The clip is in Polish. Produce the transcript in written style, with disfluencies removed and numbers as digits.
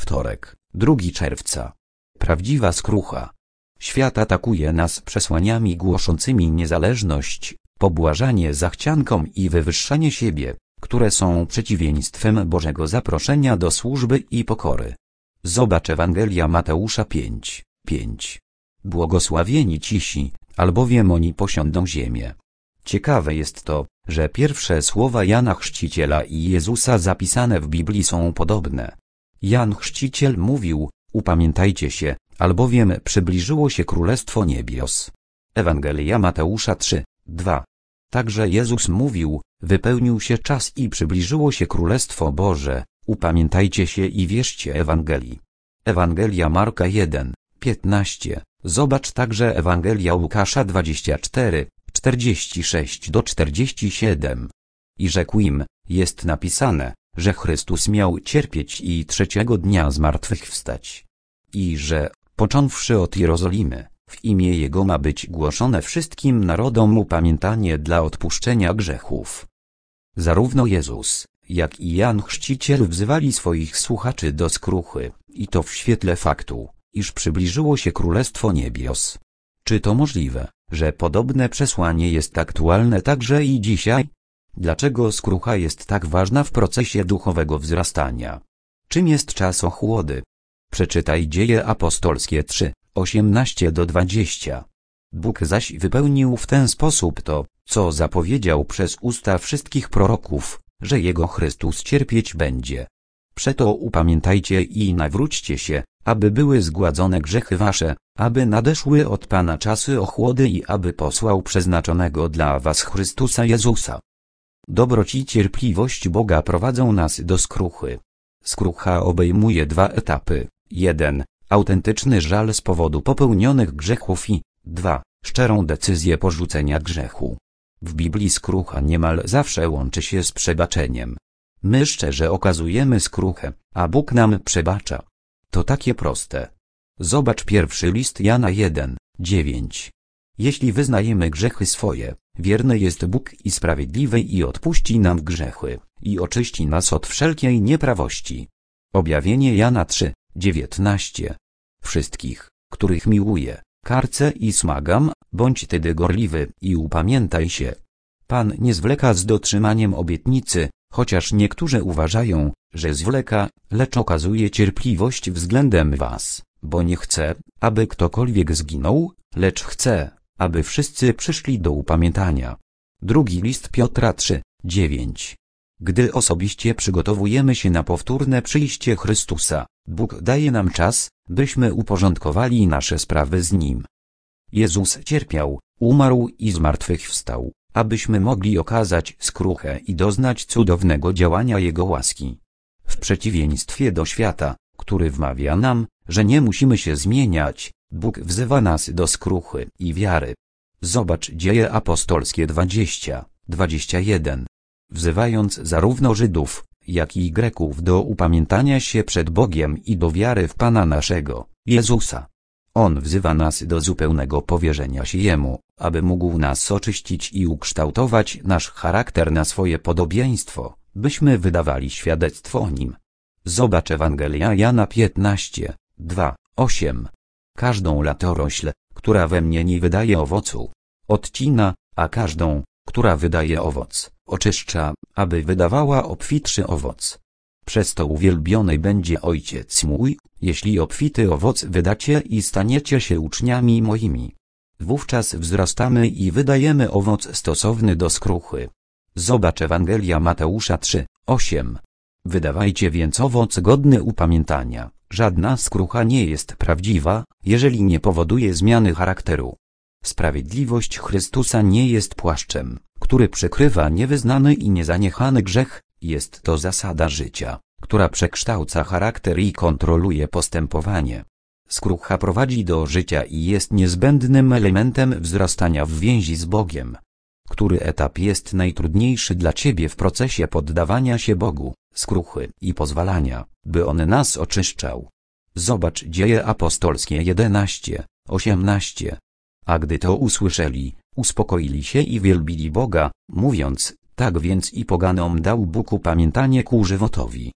Wtorek, 2 czerwca. Prawdziwa skrucha. Świat atakuje nas przesłaniami głoszącymi niezależność, pobłażanie zachciankom i wywyższanie siebie, które są przeciwieństwem Bożego zaproszenia do służby i pokory. Zobacz Ewangelia Mateusza 5:5. Błogosławieni cisi, albowiem oni posiądą ziemię. Ciekawe jest to, że pierwsze słowa Jana Chrzciciela i Jezusa zapisane w Biblii są podobne. Jan Chrzciciel mówił: upamiętajcie się, albowiem przybliżyło się Królestwo Niebios. Ewangelia Mateusza 3:2. Także Jezus mówił: wypełnił się czas i przybliżyło się Królestwo Boże, upamiętajcie się i wierzcie Ewangelii. Ewangelia Marka 1:15. Zobacz także Ewangelia Łukasza 24:46-47. I rzekł im: jest napisane, że Chrystus miał cierpieć i 3. dnia zmartwychwstać. I że, począwszy od Jerozolimy, w imię Jego ma być głoszone wszystkim narodom upamiętanie dla odpuszczenia grzechów. Zarówno Jezus, jak i Jan Chrzciciel wzywali swoich słuchaczy do skruchy, i to w świetle faktu, iż przybliżyło się Królestwo Niebios. Czy to możliwe, że podobne przesłanie jest aktualne także i dzisiaj? Dlaczego skrucha jest tak ważna w procesie duchowego wzrastania? Czym jest czas ochłody? Przeczytaj Dzieje Apostolskie 3:18-20. Bóg zaś wypełnił w ten sposób to, co zapowiedział przez usta wszystkich proroków, że Jego Chrystus cierpieć będzie. Przeto upamiętajcie i nawróćcie się, aby były zgładzone grzechy wasze, aby nadeszły od Pana czasy ochłody i aby posłał przeznaczonego dla was Chrystusa Jezusa. Dobroć i cierpliwość Boga prowadzą nas do skruchy. Skrucha obejmuje 2 etapy. 1. Autentyczny żal z powodu popełnionych grzechów i 2. Szczerą decyzję porzucenia grzechu. W Biblii skrucha niemal zawsze łączy się z przebaczeniem. My szczerze okazujemy skruchę, a Bóg nam przebacza. To takie proste. Zobacz pierwszy list Jana 1:9. Jeśli wyznajemy grzechy swoje, wierny jest Bóg i sprawiedliwy i odpuści nam grzechy, i oczyści nas od wszelkiej nieprawości. Objawienie Jana 3:19. Wszystkich, których miłuję, karcę i smagam, bądź tedy gorliwy i upamiętaj się. Pan nie zwleka z dotrzymaniem obietnicy, chociaż niektórzy uważają, że zwleka, lecz okazuje cierpliwość względem was, bo nie chce, aby ktokolwiek zginął, lecz chce, aby wszyscy przyszli do upamiętania. Drugi list Piotra 3:9. Gdy osobiście przygotowujemy się na powtórne przyjście Chrystusa, Bóg daje nam czas, byśmy uporządkowali nasze sprawy z Nim. Jezus cierpiał, umarł i zmartwychwstał, abyśmy mogli okazać skruchę i doznać cudownego działania Jego łaski. W przeciwieństwie do świata, który wmawia nam, że nie musimy się zmieniać, Bóg wzywa nas do skruchy i wiary. Zobacz Dzieje Apostolskie 20:21. Wzywając zarówno Żydów, jak i Greków do upamiętania się przed Bogiem i do wiary w Pana naszego, Jezusa. On wzywa nas do zupełnego powierzenia się Jemu, aby mógł nas oczyścić i ukształtować nasz charakter na swoje podobieństwo, byśmy wydawali świadectwo o Nim. Zobacz Ewangelia Jana 15:2-8. Każdą latorośl, która we mnie nie wydaje owocu, odcina, a każdą, która wydaje owoc, oczyszcza, aby wydawała obfitszy owoc. Przez to uwielbiony będzie Ojciec mój, jeśli obfity owoc wydacie i staniecie się uczniami moimi. Wówczas wzrastamy i wydajemy owoc stosowny do skruchy. Zobacz Ewangelia Mateusza 3:8. Wydawajcie więc owoc godny upamiętania. Żadna skrucha nie jest prawdziwa, jeżeli nie powoduje zmiany charakteru. Sprawiedliwość Chrystusa nie jest płaszczem, który przykrywa niewyznany i niezaniechany grzech, jest to zasada życia, która przekształca charakter i kontroluje postępowanie. Skrucha prowadzi do życia i jest niezbędnym elementem wzrastania w więzi z Bogiem. Który etap jest najtrudniejszy dla Ciebie w procesie poddawania się Bogu, skruchy i pozwalania, by On nas oczyszczał? Zobacz Dzieje Apostolskie 11:18. A gdy to usłyszeli, uspokoili się i wielbili Boga, mówiąc: tak więc i poganom dał Bóg upamiętanie ku żywotowi.